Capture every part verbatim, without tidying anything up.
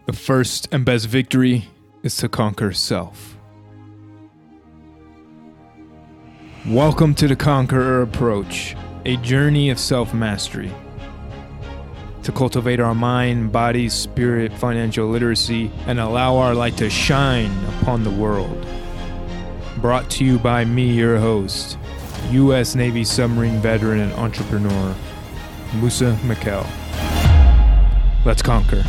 The first and best victory is to conquer self. Welcome to the Conqueror Approach, a journey of self-mastery. To cultivate our mind, body, spirit, financial literacy, and allow our light to shine upon the world. Brought to you by me, your host, U S Navy submarine veteran and entrepreneur, Musa Mikkel. Let's conquer.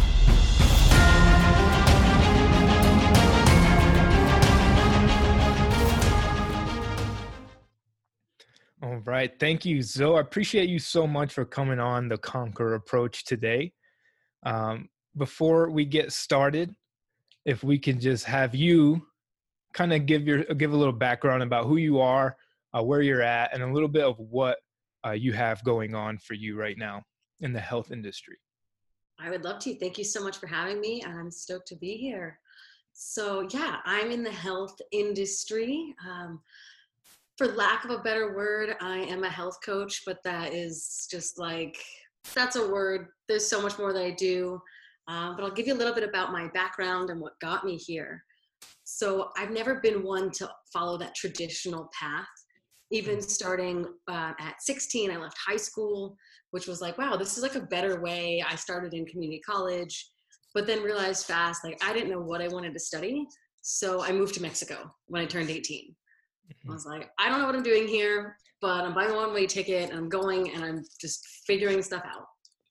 All right. Thank you, Zoe. I appreciate you so much for coming on the Conquer Approach today. Um, before we get started, if we can just have you kind of give your give a little background about who you are, uh, where you're at, and a little bit of what uh, you have going on for you right now in the health industry. I would love to. Thank you so much for having me. I'm stoked to be here. So yeah, I'm in the health industry. Um, For lack of a better word, I am a health coach, but that is just like, that's a word. There's so much more that I do. Um, but I'll give you a little bit about my background and what got me here. So I've never been one to follow that traditional path. Even starting uh, at sixteen, I left high school, which was like, wow, this is like a better way. I started in community college, but then realized fast, like I didn't know what I wanted to study. So I moved to Mexico when I turned eighteen. I was like, I don't know what I'm doing here, but I'm buying a one-way ticket and I'm going and I'm just figuring stuff out.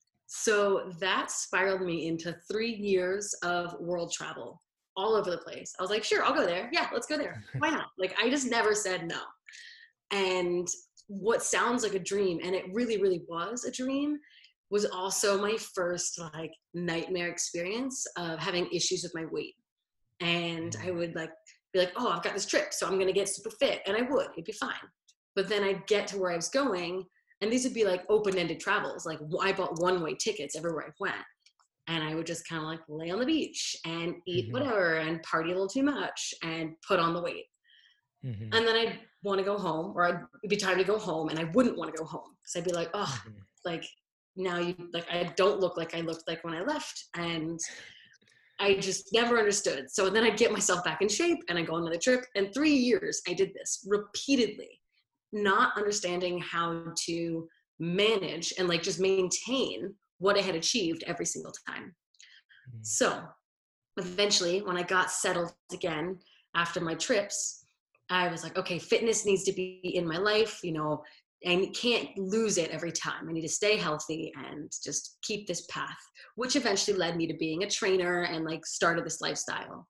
So that spiraled me into three years of world travel all over the place. I was like, sure, I'll go there. Yeah, let's go there. Why not? Like, I just never said no. And what sounds like a dream, and it really, really was a dream, was also my first like nightmare experience of having issues with my weight. And I would like, be like, oh, I've got this trip, so I'm going to get super fit. And I would, it'd be fine. But then I'd get to where I was going, and these would be like open-ended travels. Like I bought one-way tickets everywhere I went. And I would just kind of like lay on the beach and eat mm-hmm. whatever and party a little too much and put on the weight. Mm-hmm. And then I'd want to go home, or I'd, it'd be time to go home, and I wouldn't want to go home. Because I'd be like, oh, mm-hmm. like now you, like I don't look like I looked like when I left. And I just never understood. So then I'd get myself back in shape and I go on another trip. And three years I did this repeatedly, not understanding how to manage and like just maintain what I had achieved every single time. Mm-hmm. So eventually when I got settled again after my trips, I was like, okay, fitness needs to be in my life. You know, I can't lose it every time. I need to stay healthy and just keep this path, which eventually led me to being a trainer and like started this lifestyle.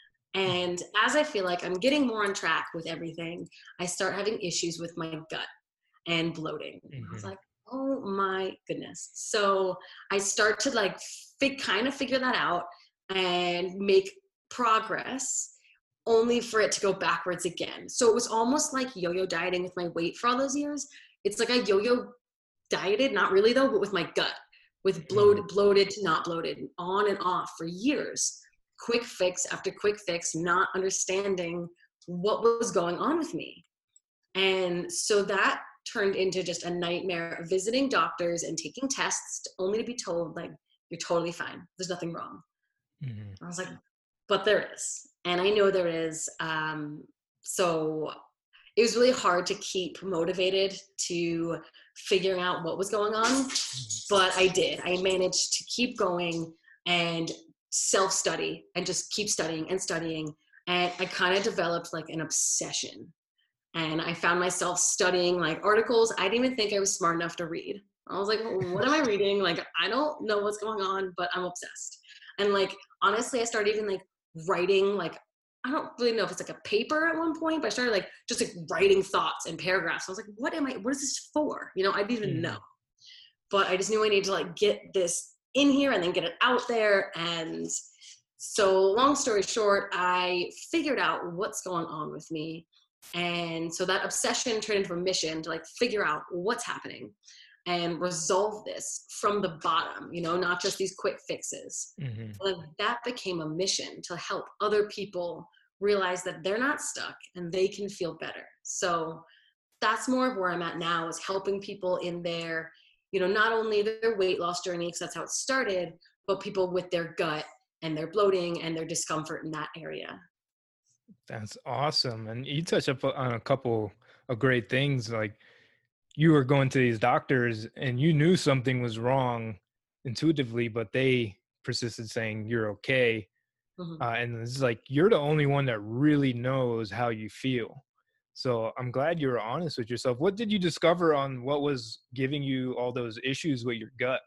And as I feel like I'm getting more on track with everything, I start having issues with my gut and bloating. Mm-hmm. I was like, oh my goodness. So I start to like fig- kind of figure that out and make progress, only for it to go backwards again. So it was almost like yo-yo dieting with my weight for all those years. It's like I yo-yo dieted, not really though, but with my gut, with bloated, bloated to not bloated, on and off for years. Quick fix after quick fix, not understanding what was going on with me. And so that turned into just a nightmare of visiting doctors and taking tests only to be told like, you're totally fine. There's nothing wrong. Mm-hmm. I was like, but there is. And I know there is. Um, so it was really hard to keep motivated to figuring out what was going on. But I did. I managed to keep going and self-study and just keep studying and studying. And I kind of developed like an obsession. And I found myself studying like articles I didn't even think I was smart enough to read. I was like, well, what am I reading? Like, I don't know what's going on, but I'm obsessed. And like, honestly, I started even like writing, like, I don't really know if it's like a paper at one point, but I started like just like writing thoughts and paragraphs. I was like, what am I, what is this for? You know, I didn't even mm. know, but I just knew I needed to like get this in here and then get it out there. And so long story short, I figured out what's going on with me. And so that obsession turned into a mission to like figure out what's happening and resolve this from the bottom, you know, not just these quick fixes. Mm-hmm. But that became a mission to help other people realize that they're not stuck and they can feel better. So that's more of where I'm at now, is helping people in their, you know, not only their weight loss journey, because that's how it started, but people with their gut and their bloating and their discomfort in that area. That's awesome. And you touch up on a couple of great things. Like you were going to these doctors and you knew something was wrong intuitively, but they persisted saying you're okay. Mhm. Uh, and it's like you're the only one that really knows how you feel. So I'm glad you were honest with yourself. What did you discover on what was giving you all those issues with your gut?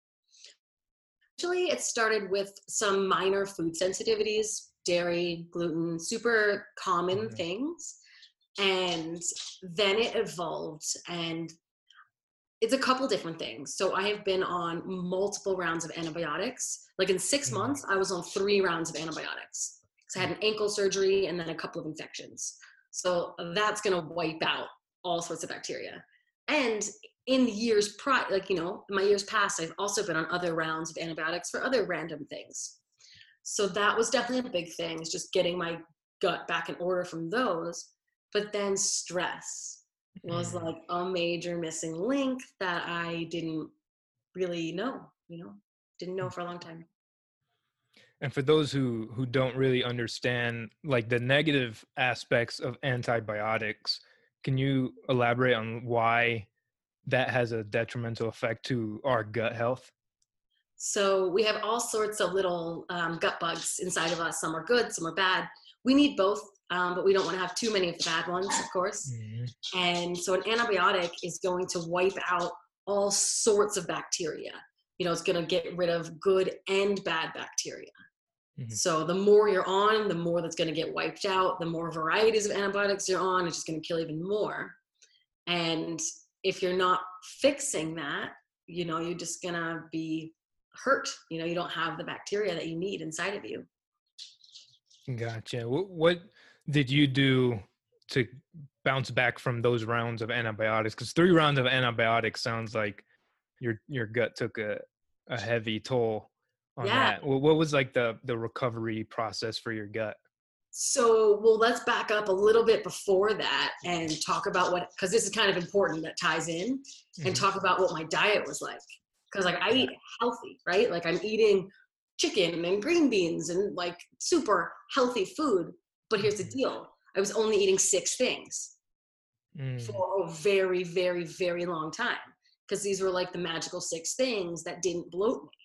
Actually, it started with some minor food sensitivities, dairy, gluten, super common Mhm. things. And then it evolved, and it's a couple different things. So I have been on multiple rounds of antibiotics. Like in six Mhm. months, I was on three rounds of antibiotics. So I had an ankle surgery and then a couple of infections. So that's going to wipe out all sorts of bacteria. And in years prior, like, you know, in my years past, I've also been on other rounds of antibiotics for other random things. So that was definitely a big thing, is just getting my gut back in order from those. But then stress was Mhm. like a major missing link that I didn't really know, you know, didn't know for a long time. And for those who who don't really understand like the negative aspects of antibiotics, can you elaborate on why that has a detrimental effect to our gut health? So we have all sorts of little um, gut bugs inside of us. Some are good, some are bad. We need both, um, but we don't want to have too many of the bad ones, of course. Mhm. And so an antibiotic is going to wipe out all sorts of bacteria. You know, it's going to get rid of good and bad bacteria. Mhm. So the more you're on, the more that's going to get wiped out. The more varieties of antibiotics you're on, it's just going to kill even more. And if you're not fixing that, you know, you're just going to be hurt. You know, you don't have the bacteria that you need inside of you. Gotcha. What, what did you do to bounce back from those rounds of antibiotics? Because three rounds of antibiotics sounds like your your gut took a, a heavy toll on Yeah. that. What, what was like the the recovery process for your gut? So, well, let's back up a little bit before that and talk about what, because this is kind of important that ties in, and Hmm. talk about what my diet was like. Because, like, I eat healthy, right? Like, I'm eating chicken and green beans and like super healthy food. But here's the Hmm. deal, I was only eating six things Mm. for a very, very, very long time, because these were like the magical six things that didn't bloat me.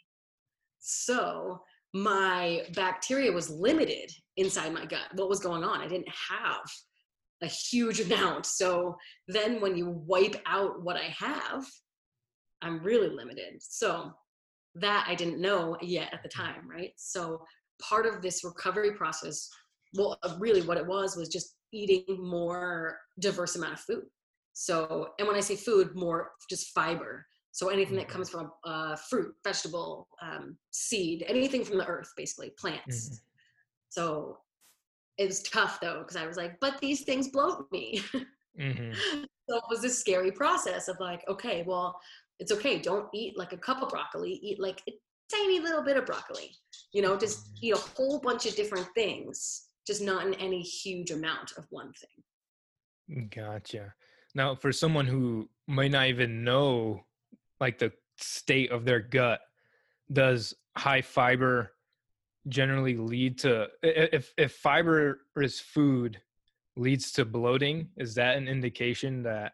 So my bacteria was limited inside my gut. What was going on? I didn't have a huge amount. So then when you wipe out what I have, I'm really limited. So that I didn't know yet at the time, right? So part of this recovery process, well, uh, really what it was was just eating more diverse amount of food. So, and when I say food, more just fiber. So anything that Mhm. comes from uh, fruit, vegetable, um, seed, anything from the earth, basically Mhm. plants. So it was tough though, because I was like, but these things bloat me. Mhm. So it was this scary process of like, okay, well, it's okay. Don't eat like a cup of broccoli. Eat like a tiny little bit of broccoli. You know, just eat a whole bunch of different things, just not in any huge amount of one thing. Gotcha. Now, for someone who might not even know like the state of their gut, does high fiber generally lead to i- i- if if fiber is food leads to bloating, is that an indication that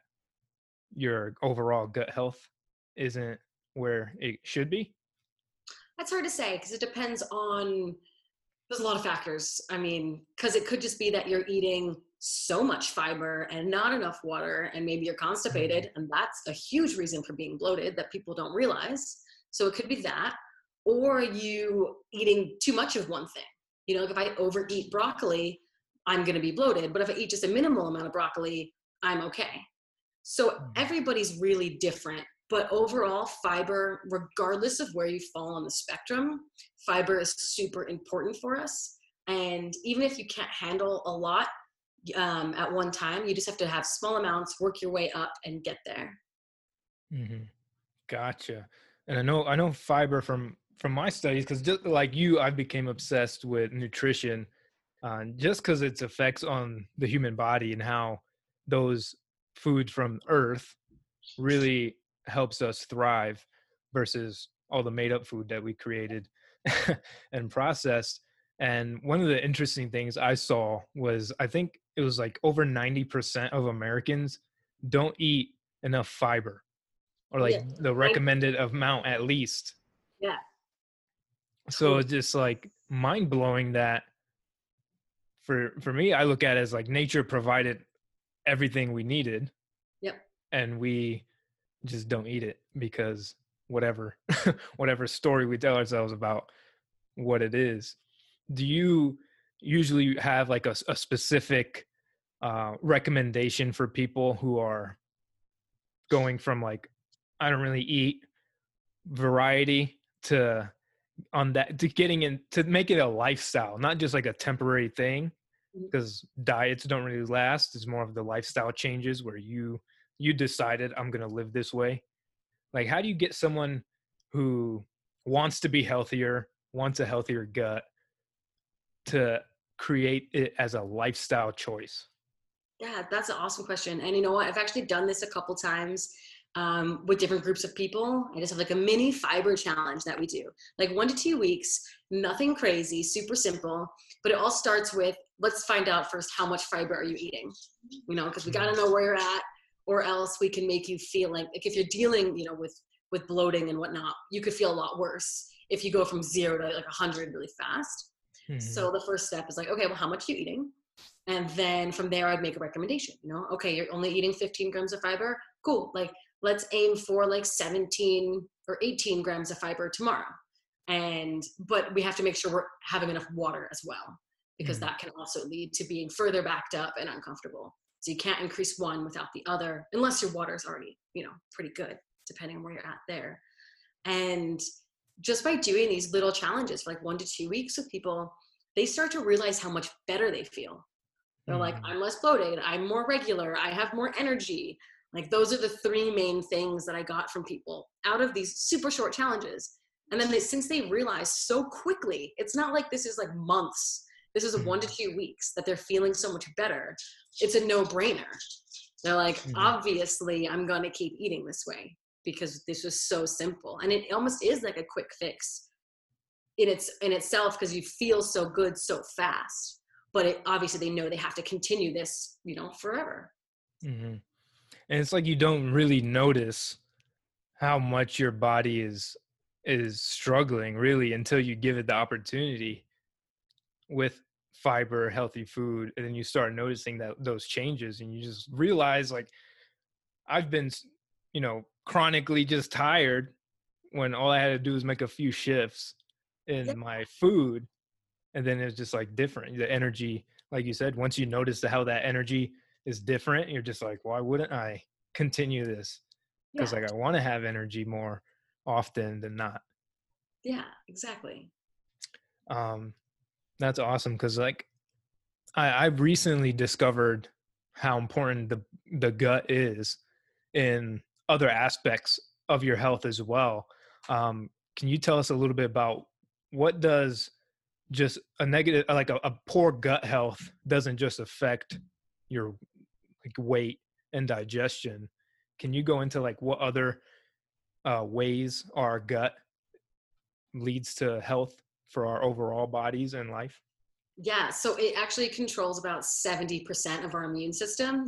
your overall gut health isn't where it should be? That's hard to say because it depends on, there's a lot of factors. I mean, because it could just be that you're eating so much fiber and not enough water, and maybe you're Mhm. constipated, and that's a huge reason for being bloated that people don't realize. So it could be that, or you eating too much of one thing. You know, like if I overeat broccoli, I'm going to be bloated, but if I eat just a minimal amount of broccoli, I'm okay. So Mhm. everybody's really different. But overall, fiber, regardless of where you fall on the spectrum, fiber is super important for us. And even if you can't handle a lot um, at one time, you just have to have small amounts, work your way up, and get there. Mhm. Gotcha. And I know I know fiber from from my studies because just like you, I became obsessed with nutrition, uh, just because its effects on the human body and how those foods from Earth really helps us thrive versus all the made up food that we created. and processed. And one of the interesting things I saw was, I think it was like over ninety percent of Americans don't eat enough fiber, or like Yeah. the I, recommended amount at least. yeah. So Totally. it's just like mind blowing that for for me, I look at it as like nature provided everything we needed, Yep. and we just don't eat it because whatever whatever story we tell ourselves about what it is. Do you usually have like a, a specific uh, recommendation for people who are going from like, I don't really eat variety to on that, to getting in, to make it a lifestyle, not just like a temporary thing? Mhm. Because diets don't really last. It's more of the lifestyle changes where you you decided, I'm going to live this way. Like, how do you get someone who wants to be healthier, wants a healthier gut, to create it as a lifestyle choice? Yeah, that's an awesome question. And you know what? I've actually done this a couple times um, with different groups of people. I just have like a mini fiber challenge that we do, like one to two weeks, nothing crazy, super simple. But it all starts with, let's find out first, how much fiber are you eating? You know, because we got to know where you're at, or else we can make you feel like, like if you're dealing, you know, with with bloating and whatnot, you could feel a lot worse if you go from zero to like a hundred really fast. Mm-hmm. So the first step is like, okay, well, how much are you eating? And then from there, I'd make a recommendation. You know, okay, you're only eating fifteen grams of fiber. Cool. Like, let's aim for like seventeen or eighteen grams of fiber tomorrow. And, but we have to make sure we're having enough water as well, because Mm-hmm. that can also lead to being further backed up and uncomfortable. So you can't increase one without the other, unless your water is already, you know, pretty good, depending on where you're at there. And just by doing these little challenges for like one to two weeks with people, they start to realize how much better they feel. They're like, Mm-hmm. I'm less bloated, I'm more regular, I have more energy. Like, those are the three main things that I got from people out of these super short challenges. And then they, since they realize so quickly, it's not like this is like months, this is one to two weeks that they're feeling so much better. It's a no-brainer. They're like, Mm-hmm. obviously I'm going to keep eating this way because this was so simple. And it almost is like a quick fix in its in itself, because you feel so good so fast. But it, obviously they know they have to continue this, you know, forever. Mm-hmm. And it's like you don't really notice how much your body is is struggling really until you give it the opportunity with fiber, healthy food, and then you start noticing that those changes, and you just realize like, I've been, you know, chronically just tired when all I had to do was make a few shifts Yeah, in my food, and then it's just like different. The energy, like you said, once you notice the, how that energy is different, you're just like, why wouldn't I continue this? Because yeah, like I want to have energy more often than not. yeah, exactly. Um, that's awesome because like I, I've recently discovered how important the the gut is in other aspects of your health as well. Um, can you tell us a little bit about what does just a negative, like a, a poor gut health doesn't just affect your like weight and digestion? Can you go into like what other uh, ways our gut leads to health for our overall bodies and life? Yeah, so it actually controls about seventy percent of our immune system.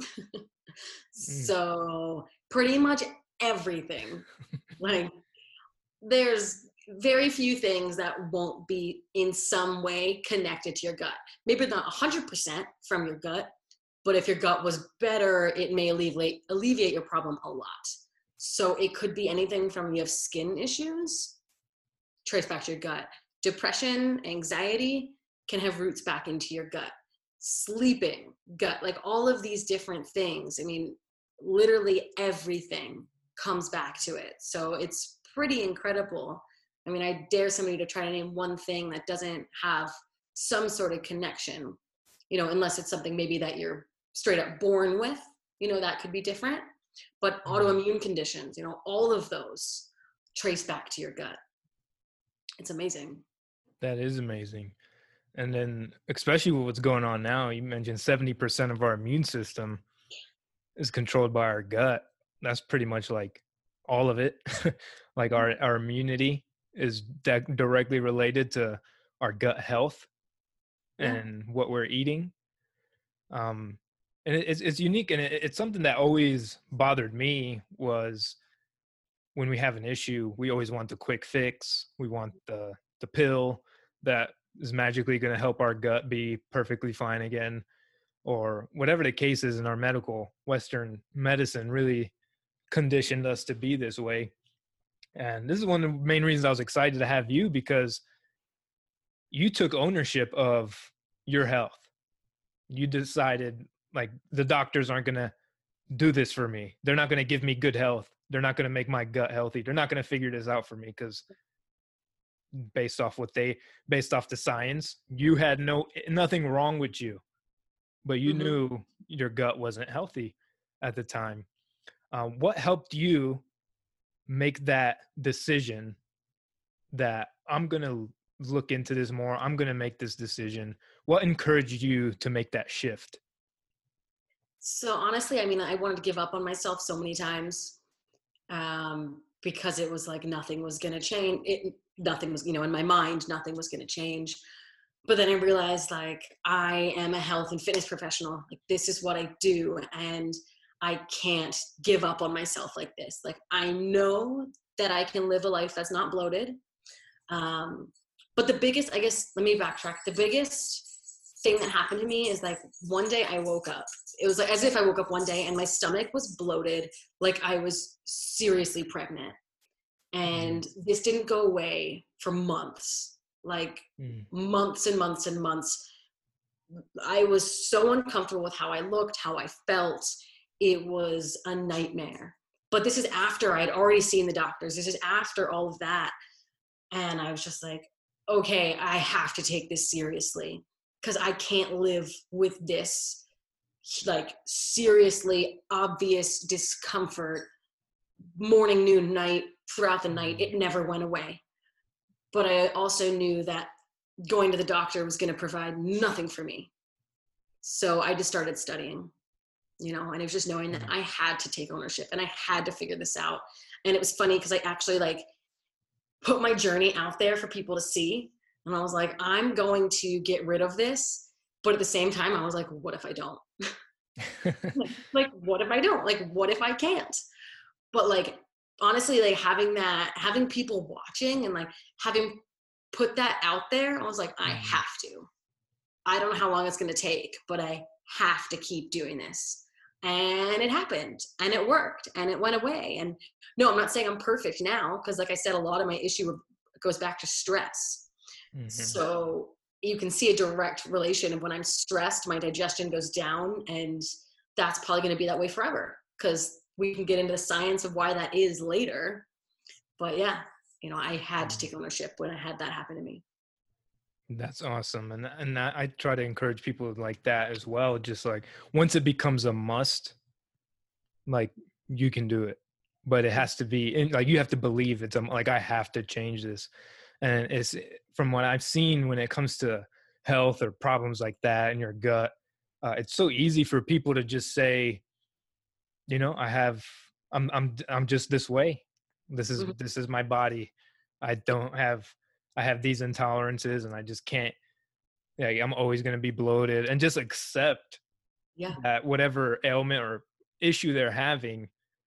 Mm. So pretty much everything. Like, there's very few things that won't be in some way connected to your gut. Maybe not one hundred percent from your gut, but if your gut was better, it may alleviate alleviate your problem a lot. So it could be anything from, you have skin issues, trace back to your gut. Depression, anxiety can have roots back into your gut. Sleeping, gut, like all of these different things. I mean, literally everything comes back to it. So it's pretty incredible. I mean, I dare somebody to try to name one thing that doesn't have some sort of connection, you know, unless it's something maybe that you're straight up born with, you know, that could be different. But Mhm. autoimmune conditions, you know, all of those trace back to your gut. It's amazing. That is amazing. And then, especially with what's going on now, you mentioned seventy percent of our immune system is controlled by our gut. That's pretty much like all of it, like our, our immunity. is that directly related to our gut health Yeah. and what we're eating. Um, and it, it's it's unique, and it, it's something that always bothered me was when we have an issue, we always want the quick fix. We want the the pill that is magically going to help our gut be perfectly fine again, or whatever the case is. In our medical Western medicine really conditioned us to be this way. And this is one of the main reasons I was excited to have you, because you took ownership of your health. You decided, like, the doctors aren't going to do this for me. They're not going to give me good health. They're not going to make my gut healthy. They're not going to figure this out for me, because based off what they, based off the science, you had no, nothing wrong with you, but you Mm-hmm. knew your gut wasn't healthy at the time. Um, what helped you make that decision that I'm going to look into this more? I'm going to make this decision. What encouraged you to make that shift? So honestly, I mean, I wanted to give up on myself so many times, um, because it was like nothing was going to change. It, nothing was, you know, in my mind, nothing was going to change. But then I realized, like, I am a health and fitness professional. Like, this is what I do, and I can't give up on myself like this. Like, I know that I can live a life that's not bloated. Um, but the biggest, I guess, let me backtrack. The biggest thing that happened to me is, like, one day I woke up. It was like as if I woke up one day and my stomach was bloated, like I was seriously pregnant. And this didn't go away for months, like Mm. months and months and months. I was so uncomfortable with how I looked, how I felt. It was a nightmare. But this is after I'd already seen the doctors. This is after all of that. And I was just like, okay, I have to take this seriously, because I can't live with this, like, seriously obvious discomfort morning, noon, night, throughout the night. It never went away. But I also knew that going to the doctor was going to provide nothing for me. So I just started studying, you know, and it was just knowing that I had to take ownership and I had to figure this out. And it was funny because I actually, like, put my journey out there for people to see. And I was like, I'm going to get rid of this. But at the same time, I was like, what if I don't? like, like, what if I don't? Like, what if I can't? But, like, honestly, like, having that, having people watching and, like, having put that out there, I was like, I have to. I don't know how long it's going to take, but I have to keep doing this. And it happened, and it worked, and it went away. And no, I'm not saying I'm perfect now, because, like I said, a lot of my issue goes back to stress. Mm-hmm. So you can see a direct relation of when I'm stressed, my digestion goes down, and that's probably going to be that way forever, because we can get into the science of why that is later. But yeah, you know, I had to take ownership when I had that happen to me. That's awesome. And and that, I try to encourage people like that as well. Just like, once it becomes a must, like, you can do it, but it has to be, like, you have to believe it's, like, I have to change this. And it's, from what I've seen when it comes to health or problems like that in your gut, uh, it's so easy for people to just say, you know, I have, I'm, I'm, I'm just this way. This is, mm-hmm. this is my body. I don't have, I have these intolerances, and I just can't, like, I'm always going to be bloated, and just accept yeah. that whatever ailment or issue they're having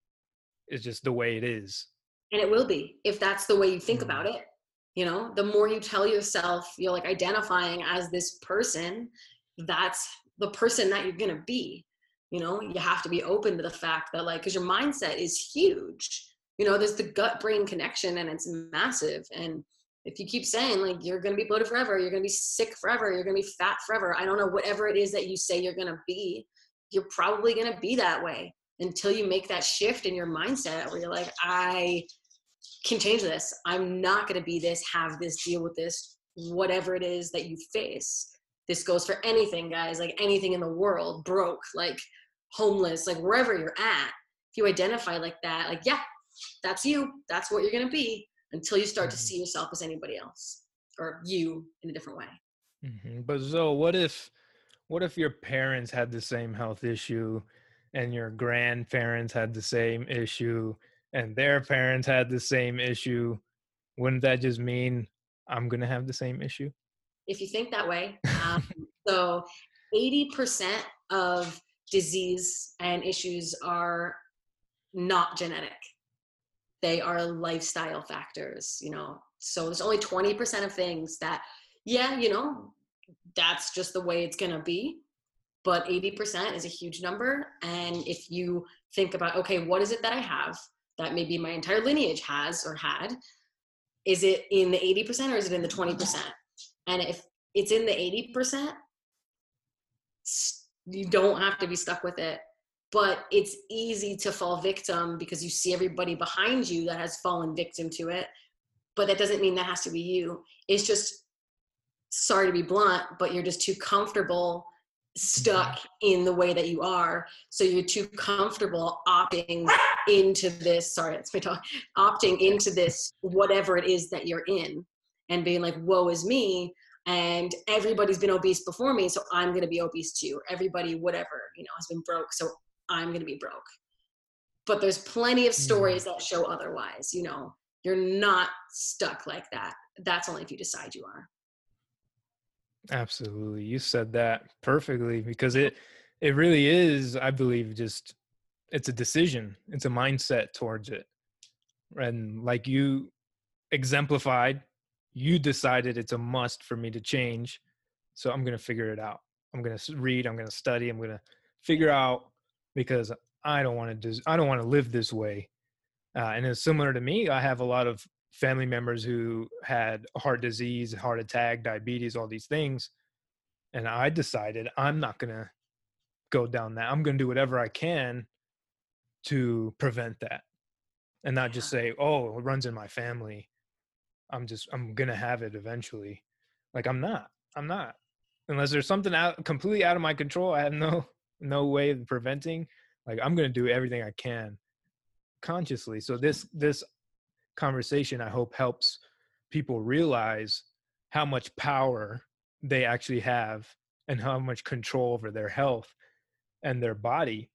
is just the way it is. And it will be, if that's the way you think mm. about it. You know, the more you tell yourself you're, like, identifying as this person, that's the person that you're going to be. You know, you have to be open to the fact that, like, because your mindset is huge. You know, there's the gut-brain connection, and it's massive. And if you keep saying, like, you're going to be bloated forever, you're going to be sick forever, you're going to be fat forever, I don't know, whatever it is that you say you're going to be, you're probably going to be that way until you make that shift in your mindset where you're like, I can change this. I'm not going to be this, have this, deal with this, whatever it is that you face. This goes for anything, guys, like anything in the world, broke, like homeless, like wherever you're at. If you identify like that, like, yeah, that's you. That's what you're going to be, until you start mm-hmm. to see yourself as anybody else, or you in a different way. Mm-hmm. But Zoe, what if, what if your parents had the same health issue, and your grandparents had the same issue, and their parents had the same issue? wouldn't that just mean I'm going to have the same issue? If you think that way. Um, so eighty percent of disease and issues are not genetic. They are lifestyle factors, you know. So there's only twenty percent of things that, yeah, you know, that's just the way it's going to be. But eighty percent is a huge number. And if you think about, okay, what is it that I have that maybe my entire lineage has or had? Is it in the eighty percent or is it in the twenty percent? And if it's in the eighty percent, you don't have to be stuck with it. But it's easy to fall victim because you see everybody behind you that has fallen victim to it. But that doesn't mean that has to be you. It's just, sorry to be blunt, but you're just too comfortable stuck in the way that you are. So you're too comfortable opting into this, sorry, that's my talk, opting into this, whatever it is that you're in, and being like, woe is me. And everybody's been obese before me, so I'm going to be obese too. Or everybody, whatever, you know, has been broke, so I'm going to be broke. But there's plenty of stories that show otherwise. You know, you're not stuck like that. That's only if you decide you are. Absolutely. You said that perfectly, because it, it really is, I believe, just, it's a decision. It's a mindset towards it. And like you exemplified, you decided it's a must for me to change. So I'm going to figure it out. I'm going to read, I'm going to study, I'm going to figure out, because I don't want to do, I don't want to live this way. Uh, and it's similar to me. I have a lot of family members who had heart disease, heart attack, diabetes, all these things. And I decided I'm not going to go down that. I'm going to do whatever I can to prevent that, and not just say, oh, it runs in my family. I'm just, I'm going to have it eventually. Like, I'm not, I'm not, unless there's something out completely out of my control. I have no, no way of preventing. Like, I'm going to do everything I can consciously. So this, this conversation, I hope, helps people realize how much power they actually have and how much control over their health and their body.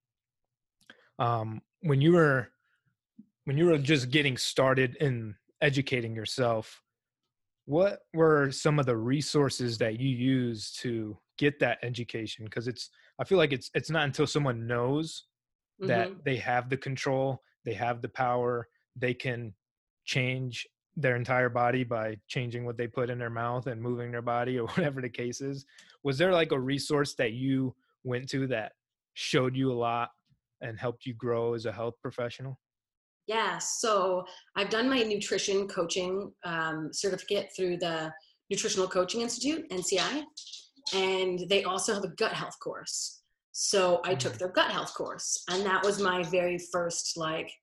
Um, when you were, when you were just getting started in educating yourself, what were some of the resources that you used to get that education? Because it's, I feel like it's, it's not until someone knows that mm-hmm. they have the control, they have the power, they can change their entire body by changing what they put in their mouth and moving their body, or whatever the case is. Was there like a resource that you went to that showed you a lot and helped you grow as a health professional? Yeah, so I've done my nutrition coaching um, certificate through the Nutritional Coaching Institute, N C I, and they also have a gut health course. So I took their gut health course, and that was my very first, like,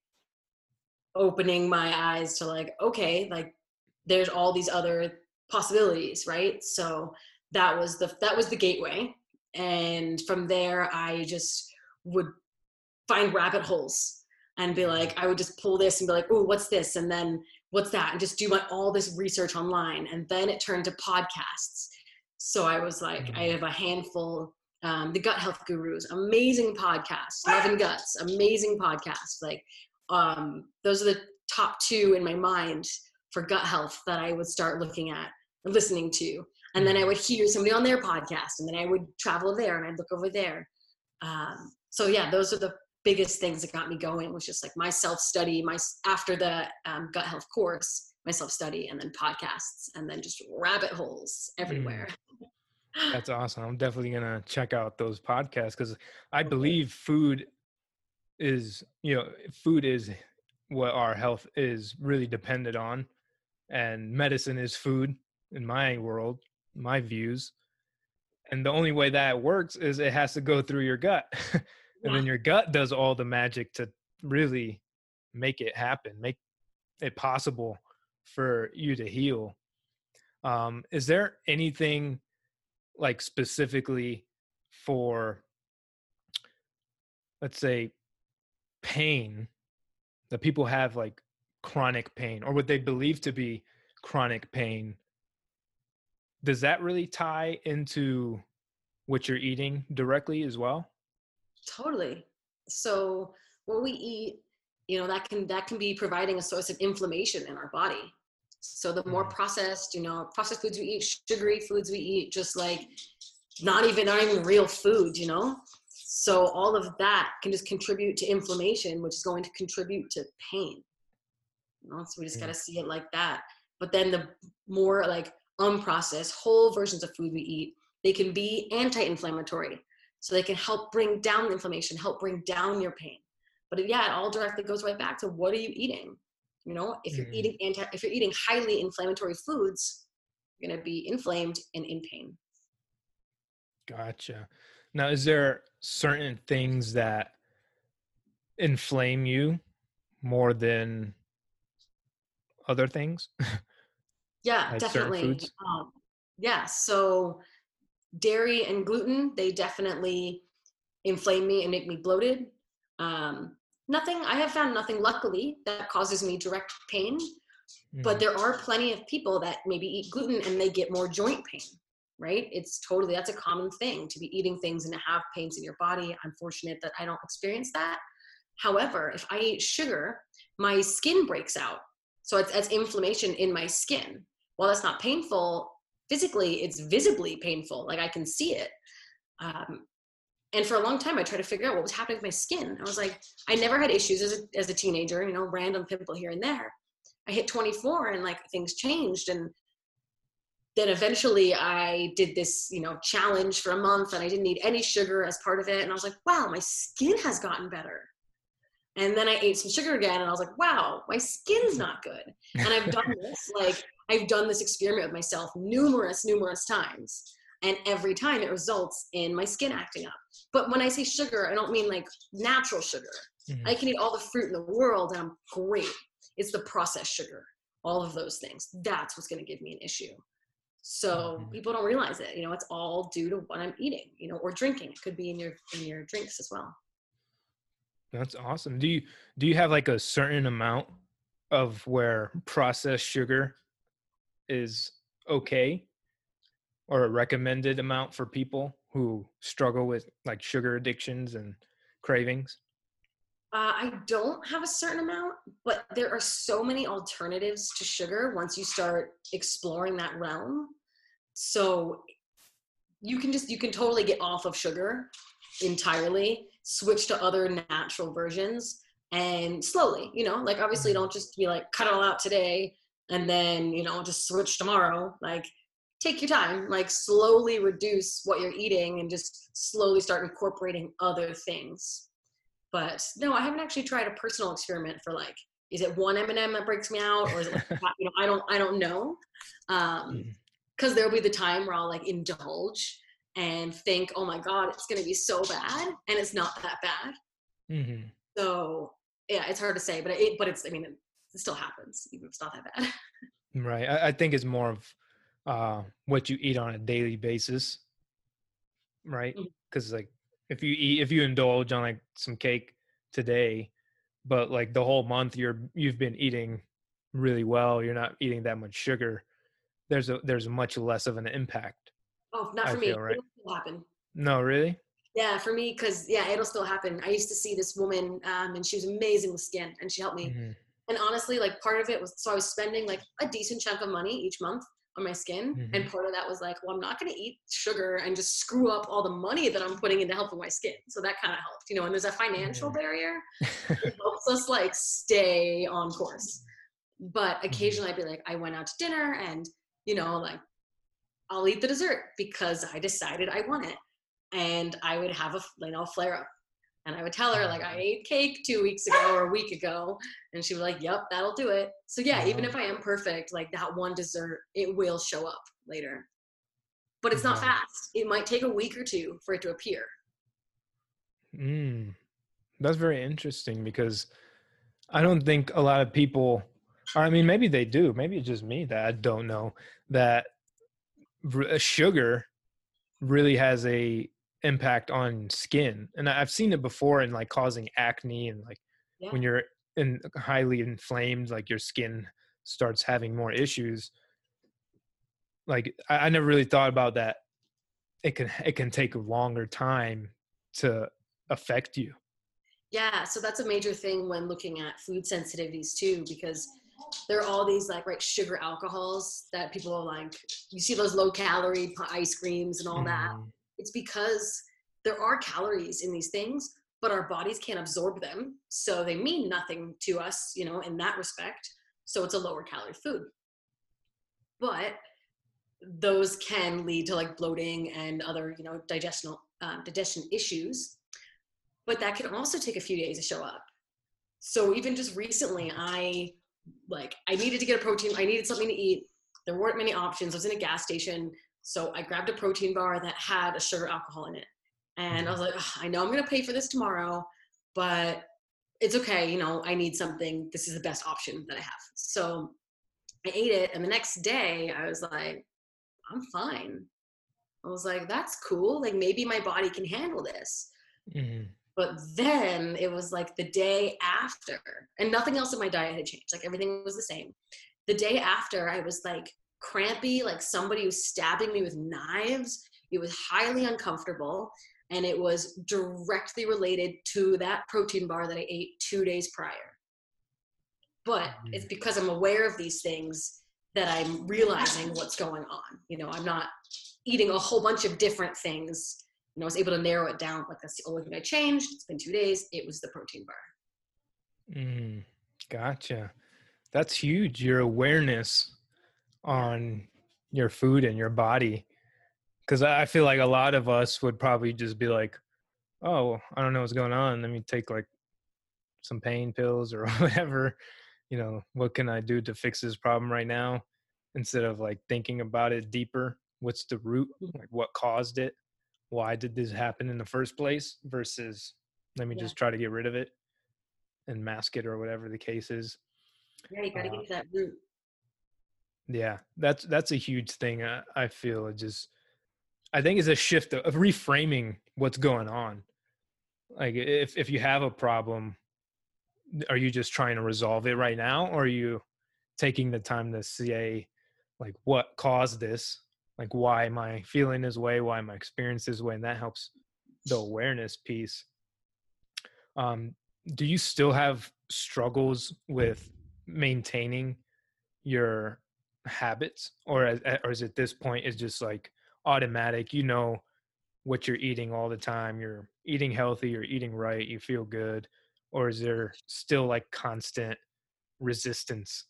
opening my eyes to, like, okay, like, there's all these other possibilities, right? So that was the that was the gateway, and from there I just would find rabbit holes and be like, I would just pull this and be like, oh, what's this? And then what's that? And just do my, all this research online. And then it turned to podcasts. So I was like, I have a handful, um, the Gut Health Gurus, amazing podcasts, Love and Guts, amazing podcasts. Like, um, those are the top two in my mind for gut health that I would start looking at and listening to. And then I would hear somebody on their podcast, and then I would travel there and I'd look over there. Um, so yeah, those are the biggest things that got me going, was just like my self-study, my, after the um, gut health course, my self-study, and then podcasts, and then just rabbit holes everywhere. Mm. That's awesome. I'm definitely going to check out those podcasts, because I believe food is, you know, food is what our health is really dependent on. And medicine is food in my world, my views. And the only way that works is it has to go through your gut. And then your gut does all the magic to really make it happen, make it possible for you to heal. Um, is there anything like specifically for, let's say, pain, that people have like chronic pain, or what they believe to be chronic pain? Does that really tie into what you're eating directly as well? Totally. So what we eat, you know, that can, that can be providing a source of inflammation in our body. So the more Mm. processed, you know, processed foods we eat, sugary foods we eat, just like not even, not even real food, you know? So all of that can just contribute to inflammation, which is going to contribute to pain. You know? So we just got to Mm. see it like that. But then the more like unprocessed whole versions of food we eat, they can be anti-inflammatory. So they can help bring down the inflammation, help bring down your pain. But yeah, it all directly goes right back to what are you eating? You know, if you're Mm. eating anti, if you're eating highly inflammatory foods, you're going to be inflamed and in pain. Gotcha. Now, is there certain things that inflame you more than other things, Yeah, like certain definitely. foods? Um, yeah, so dairy and gluten, they definitely inflame me and make me bloated. Um, nothing, I have found nothing, luckily, that causes me direct pain, but Mm. there are plenty of people that maybe eat gluten and they get more joint pain, right? It's totally, that's a common thing to be eating things and to have pains in your body. I'm fortunate that I don't experience that. However, if I eat sugar, my skin breaks out. So it's, it's inflammation in my skin. While that's not painful, physically, it's visibly painful. Like I can see it. Um, and for a long time, I tried to figure out what was happening with my skin. I was like, I never had issues as a, as a teenager, you know, random pimple here and there. I hit twenty-four and like things changed. And then eventually I did this, you know, challenge for a month and I didn't eat any sugar as part of it. And I was like, wow, my skin has gotten better. And then I ate some sugar again and I was like, wow, my skin's not good. And I've done this, like I've done this experiment with myself numerous, numerous times. And every time it results in my skin acting up. But when I say sugar, I don't mean like natural sugar. Mm. I can eat all the fruit in the world and I'm great. It's the processed sugar, all of those things. That's what's going to give me an issue. So Mhm. people don't realize it. You know, it's all due to what I'm eating, you know, or drinking. It could be in your in your drinks as well. That's awesome. Do you do you have like a certain amount of where processed sugar is okay, or a recommended amount for people who struggle with like sugar addictions and cravings? Uh, I don't have a certain amount, but there are so many alternatives to sugar once you start exploring that realm. So you can just, you can totally get off of sugar entirely, switch to other natural versions and slowly, you know, like obviously Mhm. don't just be like, cut it all out today and then, you know, just switch tomorrow. Like take your time, like slowly reduce what you're eating and just slowly start incorporating other things. But no, I haven't actually tried a personal experiment for like, is it one M and M that breaks me out, or is it like, you know, I don't, I don't know. Um, Mhm. because there'll be the time where I'll like indulge and think, oh my God, it's gonna be so bad, and it's not that bad. Mhm. So yeah, it's hard to say, but it, but it's, I mean, it, it still happens, even if it's not that bad. Right. I, I think it's more of uh, what you eat on a daily basis, right? Because like if you eat, if you indulge on like some cake today, but like the whole month you're you've been eating really well, you're not eating that much sugar. There's a there's much less of an impact. Oh, not I for me. feel, right? It'll still happen. No, really? Yeah, for me, because yeah, it'll still happen. I used to see this woman, um, and she was amazing with skin, and she helped me. Hmm. And honestly, like part of it was, so I was spending like a decent chunk of money each month on my skin, Hmm. and part of that was like, well, I'm not going to eat sugar and just screw up all the money that I'm putting into helping my skin. So that kind of helped, you know. And there's a financial Yeah. barrier. It helps us like stay on course. But Hmm. occasionally, I'd be like, I went out to dinner, and you know, like I'll eat the dessert because I decided I want it. And I would have a, you know, flare up. And I would tell her, like, I Hmm. ate cake two weeks ago or a week ago. And she was like, yep, that'll do it. So yeah, even Wow. if I am perfect, like that one dessert, it will show up later. But it's not Wow. fast. It might take a week or two for it to appear. Mm. That's very interesting because I don't think a lot of people, or I mean, maybe they do. Maybe it's just me that I don't know that r- uh, sugar really has a impact on skin. And I- I've seen it before in like causing acne and like Yeah. when you're in highly inflamed, like your skin starts having more issues. Like I, I never really thought about that. It can it can take a longer time to affect you. Yeah. So that's a major thing when looking at food sensitivities too, because there are all these like, right, sugar alcohols that people are like, you see those low calorie ice creams and all that. Mm. It's because there are calories in these things, but our bodies can't absorb them. So they mean nothing to us, you know, in that respect. So it's a lower calorie food. But those can lead to like bloating and other, you know, digestional, um, digestion issues. But that can also take a few days to show up. So even just recently, I like, I needed to get a protein. I needed something to eat. There weren't many options. I was in a gas station. So I grabbed a protein bar that had a sugar alcohol in it. And I was like, I know I'm going to pay for this tomorrow, but it's okay. You know, I need something. This is the best option that I have. So I ate it. And the next day I was like, I'm fine. I was like, that's cool. Like maybe my body can handle this. Mm-hmm. But then it was like the day after, and nothing else in my diet had changed. Like everything was the same. The day after I was like crampy, like somebody was stabbing me with knives. It was highly uncomfortable. And it was directly related to that protein bar that I ate two days prior. But mm-hmm. it's because I'm aware of these things that I'm realizing what's going on. You know, I'm not eating a whole bunch of different things. You know, I was able to narrow it down. Like that's the only thing I changed. It's been two days. It was the protein bar. Mm, gotcha. That's huge. Your awareness on your food and your body. Because I feel like a lot of us would probably just be like, oh, I don't know what's going on. Let me take like some pain pills or whatever. You know, what can I do to fix this problem right now? Instead of like thinking about it deeper. What's the root? Like what caused it? Why did this happen in the first place? Versus let me yeah. just try to get rid of it and mask it or whatever the case is. Yeah, you got to uh, get to that root. Yeah, that's that's a huge thing. I, I feel it just. I think it's a shift of, of reframing what's going on. Like if, if you have a problem, are you just trying to resolve it right now? Or are you taking the time to say like what caused this? Like why am I feeling this way? Why am I experiencing this way? And that helps the awareness piece. Um, do you still have struggles with maintaining your habits? Or, or is it this point is just like, automatic, you know what you're eating all the time, you're eating healthy, you're eating right, you feel good? Or is there still like constant resistance?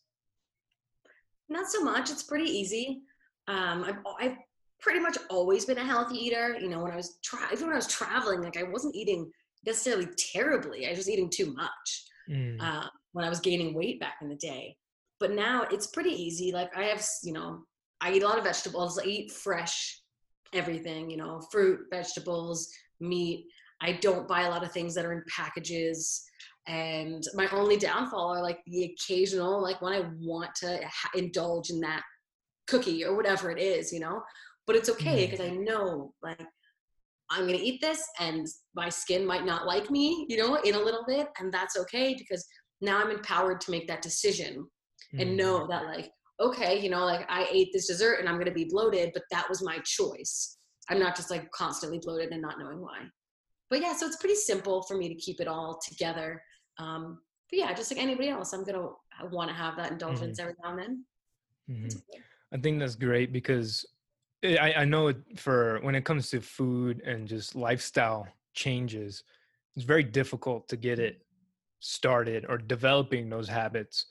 Not so much. It's pretty easy. um I've, I've pretty much always been a healthy eater. You know, when I was tra- even when I was traveling, like I wasn't eating necessarily terribly, I was just eating too much mm. uh, when I was gaining weight back in the day. But now it's pretty easy. Like I have, you know, I eat a lot of vegetables. I eat fresh everything, you know, fruit, vegetables, meat. I don't buy a lot of things that are in packages. And my only downfall are like the occasional, like when I want to ha- indulge in that cookie or whatever it is, you know, but it's okay because mm. I know like I'm going to eat this and my skin might not like me, you know, in a little bit. And that's okay because now I'm empowered to make that decision mm. and know that like, okay, you know, like I ate this dessert and I'm going to be bloated, but that was my choice. I'm not just like constantly bloated and not knowing why. But yeah, so it's pretty simple for me to keep it all together. Um, but yeah, just like anybody else, I'm going to want to have that indulgence mm-hmm. every now and then. Mm-hmm. Okay. I think that's great because I, I know for when it comes to food and just lifestyle changes, it's very difficult to get it started or developing those habits.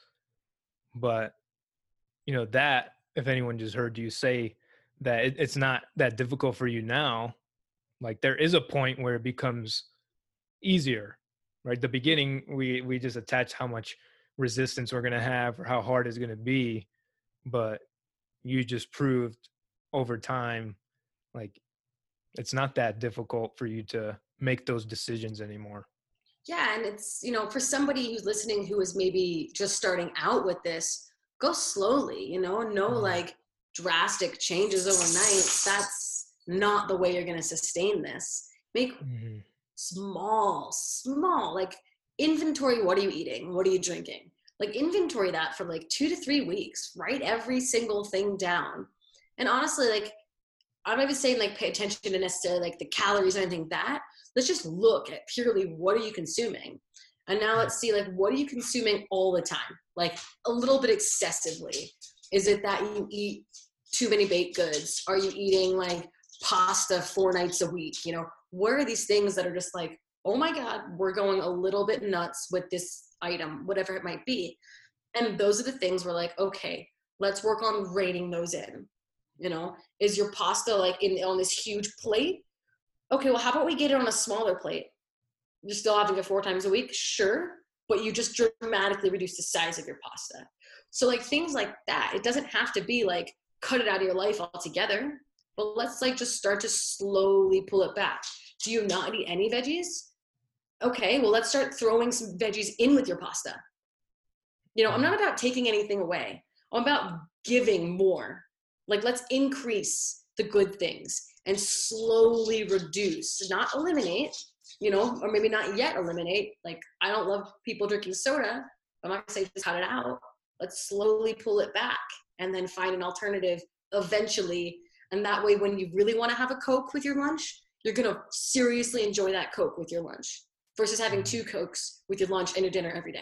But you know, that if anyone just heard you say that it, it's not that difficult for you now, like there is a point where it becomes easier, right? The beginning, we, we just attach how much resistance we're going to have or how hard it's going to be. But you just proved over time, like it's not that difficult for you to make those decisions anymore. Yeah. And it's, you know, for somebody who's listening, who is maybe just starting out with this, go slowly, you know, no mm-hmm. like drastic changes overnight. That's not the way you're going to sustain this. Make mm-hmm. small, small, like inventory. What are you eating? What are you drinking? Like inventory that for like two to three weeks, write every single thing down. And honestly, like I'm not even saying like pay attention to necessarily like the calories or anything like that. Let's just look at purely what are you consuming? And now let's see, like, what are you consuming all the time? Like a little bit excessively. Is it that you eat too many baked goods? Are you eating like pasta four nights a week? You know, where are these things that are just like, oh my God, we're going a little bit nuts with this item, whatever it might be. And those are the things we're like, okay, let's work on reining those in. You know, is your pasta like in on this huge plate? Okay, well, how about we get it on a smaller plate? You're still having it four times a week, sure, but you just dramatically reduce the size of your pasta. So like things like that, it doesn't have to be like cut it out of your life altogether, but let's like just start to slowly pull it back. Do you not eat any veggies? Okay, well, let's start throwing some veggies in with your pasta. You know, I'm not about taking anything away. I'm about giving more. Like, let's increase the good things and slowly reduce, not eliminate, you know, or maybe not yet eliminate. Like, I don't love people drinking soda. I'm not gonna say just cut it out. Let's slowly pull it back and then find an alternative eventually. And that way, when you really want to have a Coke with your lunch, you're going to seriously enjoy that Coke with your lunch versus having two Cokes with your lunch and your dinner every day.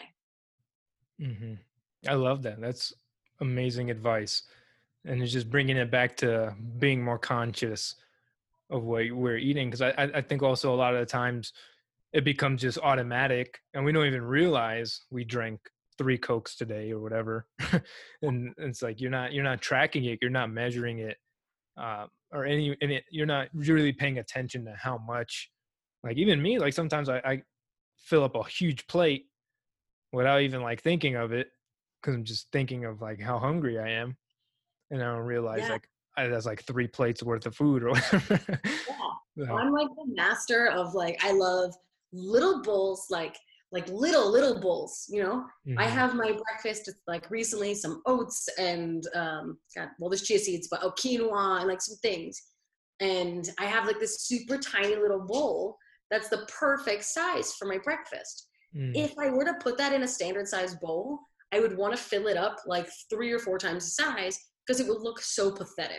Mm-hmm. I love that. That's amazing advice. And it's just bringing it back to being more conscious of what we're eating. Because I, I think also a lot of the times it becomes just automatic and we don't even realize we drank three Cokes today or whatever. And it's like, you're not, you're not tracking it. You're not measuring it. Uh, or any, and it, you're not really paying attention to how much, like even me, like sometimes I, I fill up a huge plate without even like thinking of it. Cause I'm just thinking of like how hungry I am. And I don't realize yeah. like I, that's like three plates worth of food or whatever. Yeah. So. I'm like the master of like, I love little bowls, like, like little, little bowls, you know, mm-hmm. I have my breakfast, like recently some oats and, um, God, well, there's chia seeds, but oh, quinoa and like some things. And I have like this super tiny little bowl that's the perfect size for my breakfast. Mm. If I were to put that in a standard size bowl, I would want to fill it up like three or four times the size because it would look so pathetic.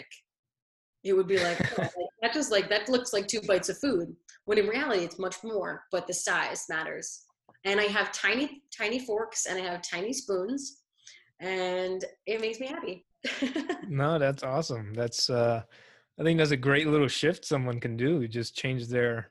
It would be like, oh, like, that just like, that looks like two bites of food, when in reality it's much more, but the size matters. And I have tiny, tiny forks and I have tiny spoons and it makes me happy. No, that's awesome. That's, uh, I think that's a great little shift someone can do. Just change their,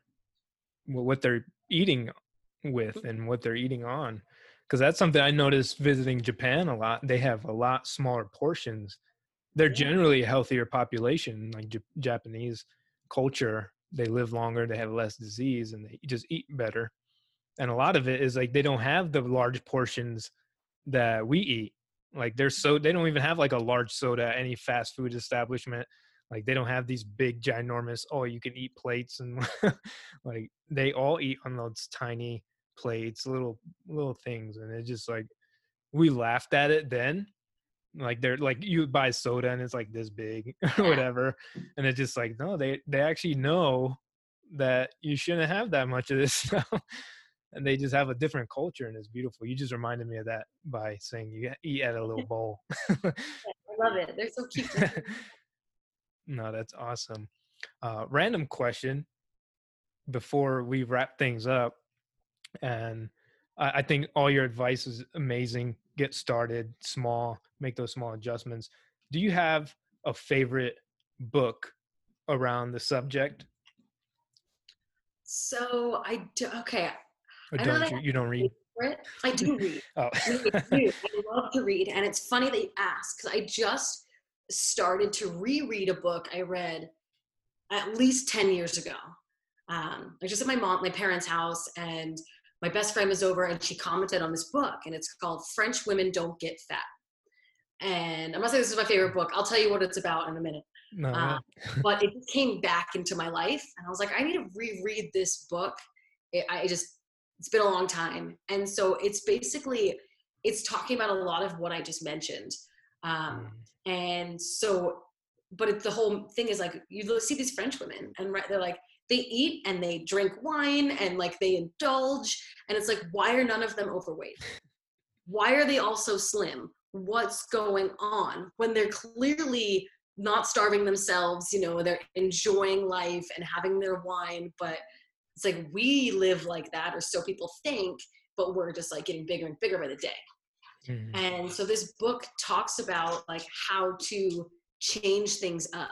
what they're eating with and what they're eating on. Because that's something I noticed visiting Japan a lot. They have a lot smaller portions. They're generally a healthier population, like J- Japanese culture. They live longer, they have less disease, and they just eat better. And a lot of it is like they don't have the large portions that we eat. Like they're so they don't even have like a large soda at any fast food establishment. Like they don't have these big ginormous, oh, you can eat plates, and like they all eat on those tiny plates, little little things. And it's just like we laughed at it then. Like they're like you buy soda and it's like this big or whatever. And it's just like, no, they they actually know that you shouldn't have that much of this stuff. And they just have a different culture, and it's beautiful. You just reminded me of that by saying you eat at a little bowl. I love it. They're so cute. No, that's awesome. Uh, random question before we wrap things up. And I, I think all your advice is amazing. Get started small, make those small adjustments. Do you have a favorite book around the subject? So I do, okay. Or don't you, you don't read? I do read. Oh. I do. I love to read. And it's funny that you ask, because I just started to reread a book I read at least ten years ago. Um, I was just at my mom, my parents' house, and my best friend was over and she commented on this book, and it's called French Women Don't Get Fat. And I'm not saying this is my favorite book. I'll tell you what it's about in a minute. No, um, but it came back into my life, and I was like, I need to reread this book. It, I just, it's been a long time. And so it's basically, it's talking about a lot of what I just mentioned. Um, mm. And so, but it, the whole thing is like, you see these French women and they're like, they eat and they drink wine and like they indulge. And it's like, why are none of them overweight? Why are they all so slim? What's going on when they're clearly not starving themselves? You know, they're enjoying life and having their wine, but it's like, we live like that, or so people think. but we're just like getting bigger and bigger by the day. Mm-hmm. And so this book talks about like how to change things up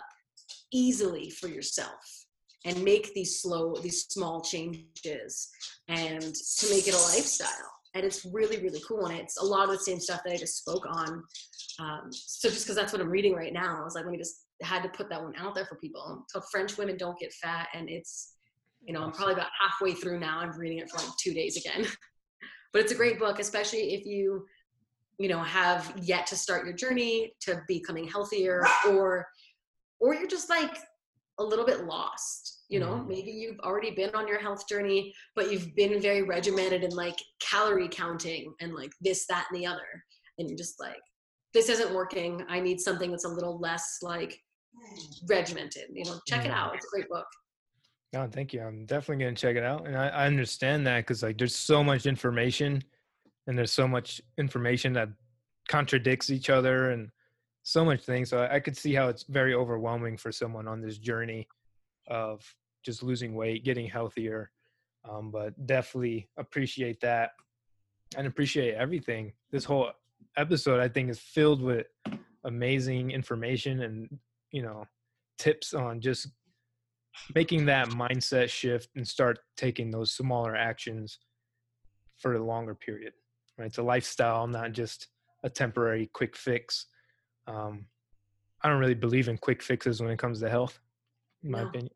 easily for yourself and make these slow, these small changes and to make it a lifestyle. And it's really, really cool. And it's a lot of the same stuff that I just spoke on. Um, so just because that's what I'm reading right now, I was like, let me just had to put that one out there for people. It's called French Women Don't Get Fat. And it's, you know, I'm probably about halfway through now. I'm reading it for like two days again. But it's a great book, especially if you, you know, have yet to start your journey to becoming healthier, or, or you're just like a little bit lost. You know, maybe you've already been on your health journey, but you've been very regimented in like calorie counting and like this, that, and the other. And you're just like, this isn't working. I need something that's a little less like regimented, you know, check it out. It's a great book. Oh, thank you. I'm definitely going to check it out. And I, I understand that because like there's so much information and there's so much information that contradicts each other and so much things. So I, I could see how it's very overwhelming for someone on this journey of just losing weight, getting healthier. Um, but definitely appreciate that and appreciate everything. This whole episode, I think, is filled with amazing information and, you know, tips on just making that mindset shift and start taking those smaller actions for a longer period, right? It's a lifestyle, not just a temporary quick fix. Um, I don't really believe in quick fixes when it comes to health. In my no. opinion.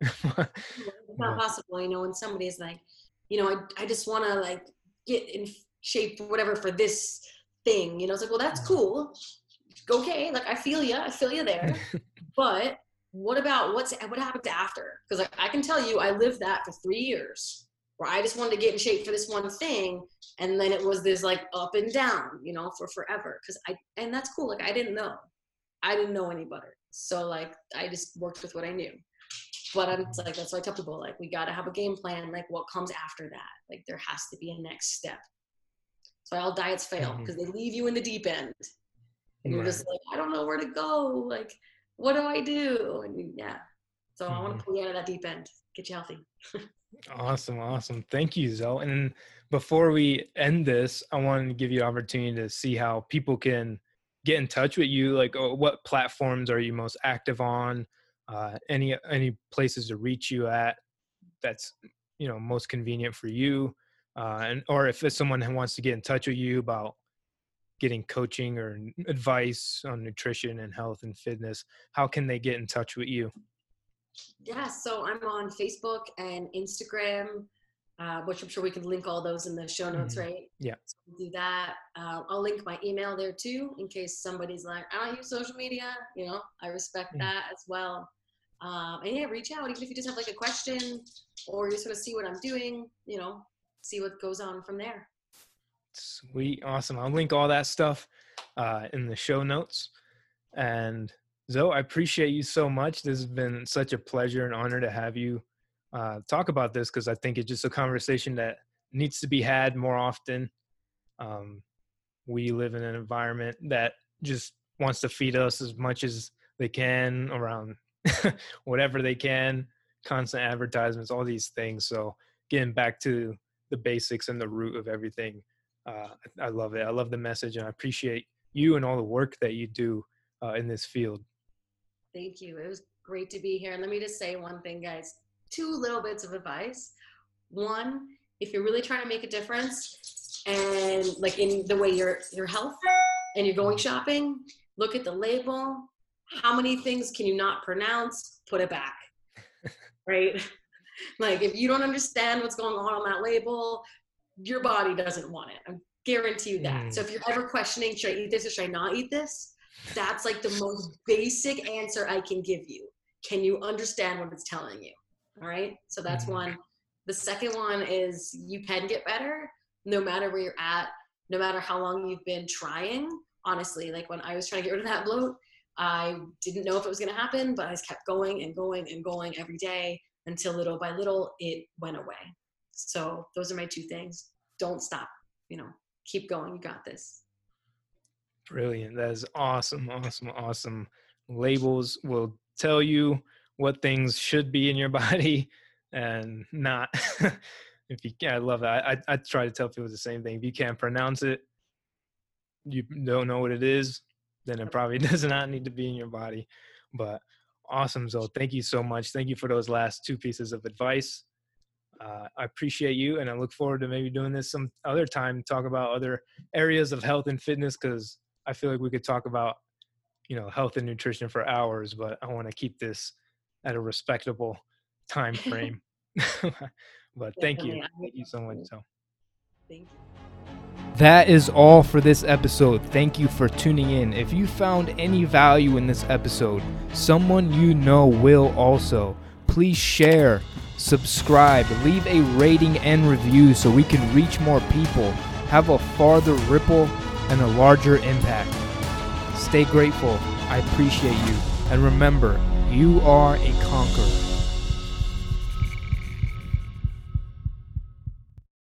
It's not possible, you know, when somebody's like, you know, I, I just want to like get in shape, whatever, for this thing, you know, it's like, well, that's cool. Okay. Like, I feel you, I feel you there. But what about what's, what happens after? Because like, I can tell you, I lived that for three years where I just wanted to get in shape for this one thing. And then it was this like up and down, you know, for forever. Cause I, and that's cool. Like, I didn't know, I didn't know any better. So like, I just worked with what I knew. But I'm like, that's why I tell people, like, we got to have a game plan. Like, what comes after that? Like, there has to be a next step. So all diets fail because mm-hmm. they leave you in the deep end. And you're right. just like, I don't know where to go. Like, what do I do? And yeah. So mm-hmm. I want to pull you out of that deep end, get you healthy. Awesome. Awesome. Thank you, Zoe. And before we end this, I wanted to give you an opportunity to see how people can get in touch with you. Like, oh, what platforms are you most active on? Uh, any any places to reach you at that's, you know, most convenient for you, uh, and or if it's someone who wants to get in touch with you about getting coaching or advice on nutrition and health and fitness, how can they get in touch with you? Yeah, so I'm on Facebook and Instagram, uh, which I'm sure we can link all those in the show notes, mm-hmm. right? Yeah. So we'll do that. Uh, I'll link my email there too, in case somebody's like, I don't use social media. You know, I respect mm-hmm. that as well. Um, and yeah, reach out, even if you just have like a question or you just want to see what I'm doing, you know, see what goes on from there. Sweet. Awesome. I'll link all that stuff uh, in the show notes. And Zoe, I appreciate you so much. This has been such a pleasure and honor to have you uh, talk about this, because I think it's just a conversation that needs to be had more often. Um, we live in an environment that just wants to feed us as much as they can around whatever they can, constant advertisements, all these things. So getting back to the basics and the root of everything. Uh, I love it. I love the message, and I appreciate you and all the work that you do uh, in this field. Thank you. It was great to be here. And let me just say one thing, guys, two little bits of advice. One, if you're really trying to make a difference and like in the way your, your health and you're going shopping, look at the label. How many things can you not pronounce? Put it back, right? Like if you don't understand what's going on on that label, your body doesn't want it. I guarantee you that. Mm. So if you're ever questioning, should I eat this or should I not eat this? That's like the most basic answer I can give you. Can you understand what it's telling you? All right. So that's mm. one. The second one is you can get better no matter where you're at, no matter how long you've been trying. Honestly, like when I was trying to get rid of that bloat, I didn't know if it was going to happen, but I just kept going and going and going every day until little by little it went away. So those are my two things. Don't stop, you know, keep going. You got this. Brilliant. That is awesome. Awesome. Awesome. Labels will tell you what things should be in your body and not. if you can, I love that. I, I try to tell people the same thing. If you can't pronounce it, you don't know what it is, then it probably does not need to be in your body. But awesome, Zoe. Thank you so much. Thank you for those last two pieces of advice. Uh, I appreciate you, and I look forward to maybe doing this some other time, talk about other areas of health and fitness, because I feel like we could talk about, you know, health and nutrition for hours, but I want to keep this at a respectable time frame. But thank you. Thank you so much, Zoe. Thank you. That is all for this episode. Thank you for tuning in. If you found any value in this episode, someone you know will also. Please share, subscribe, leave a rating and review so we can reach more people, have a farther ripple, and a larger impact. Stay grateful. I appreciate you. And remember, you are a conqueror.